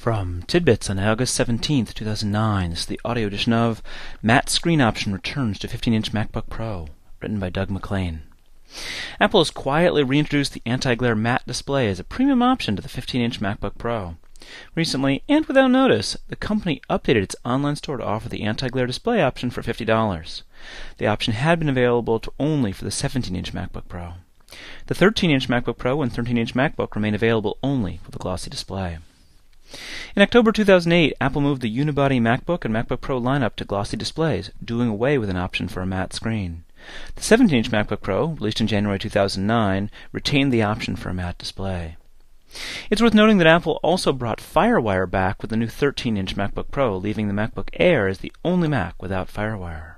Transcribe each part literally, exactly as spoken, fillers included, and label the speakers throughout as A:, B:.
A: From Tidbits on August seventeenth, two thousand nine, this is the audio edition of Matte Screen Option Returns to fifteen inch MacBook Pro, written by Doug McLean. Apple has quietly reintroduced the anti-glare matte display as a premium option to the fifteen inch MacBook Pro. Recently, and without notice, the company updated its online store to offer the anti-glare display option for fifty dollars. The option had been available to only for the seventeen inch MacBook Pro. The thirteen inch MacBook Pro and thirteen inch MacBook remain available only with a glossy display. In October two thousand eight, Apple moved the unibody MacBook and MacBook Pro lineup to glossy displays, doing away with an option for a matte screen. The seventeen inch MacBook Pro, released in January two thousand nine, retained the option for a matte display. It's worth noting that Apple also brought FireWire back with the new thirteen inch MacBook Pro, leaving the MacBook Air as the only Mac without FireWire.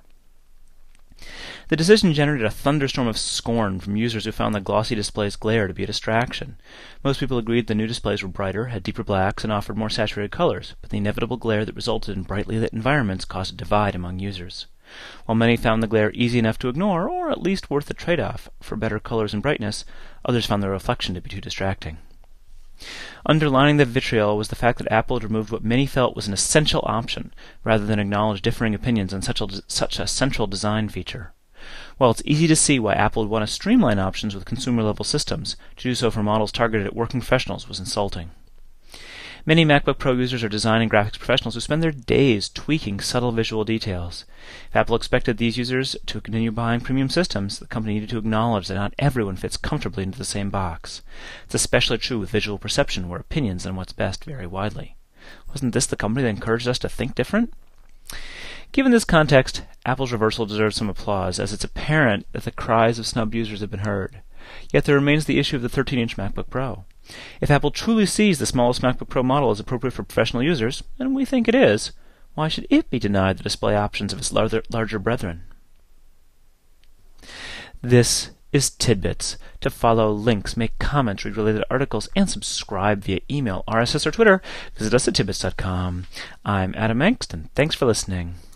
A: The decision generated a thunderstorm of scorn from users who found the glossy display's glare to be a distraction. Most people agreed the new displays were brighter, had deeper blacks, and offered more saturated colors, but the inevitable glare that resulted in brightly lit environments caused a divide among users. While many found the glare easy enough to ignore, or at least worth the trade-off for better colors and brightness, others found the reflection to be too distracting. Underlining the vitriol was the fact that Apple had removed what many felt was an essential option, rather than acknowledge differing opinions on such a, such a central design feature. While it's easy to see why Apple would want to streamline options with consumer-level systems, to do so for models targeted at working professionals was insulting. Many MacBook Pro users are design and graphics professionals who spend their days tweaking subtle visual details. If Apple expected these users to continue buying premium systems, the company needed to acknowledge that not everyone fits comfortably into the same box. It's especially true with visual perception, where opinions on what's best vary widely. Wasn't this the company that encouraged us to think different? Given this context, Apple's reversal deserves some applause, as it's apparent that the cries of snubbed users have been heard. Yet there remains the issue of the thirteen inch MacBook Pro. If Apple truly sees the smallest MacBook Pro model as appropriate for professional users, and we think it is, why should it be denied the display options of its larger, larger brethren? This is Tidbits. To follow links, make comments, read related articles, and subscribe via email, R S S, or Twitter, visit us at tidbits dot com. I'm Adam Engst, and thanks for listening.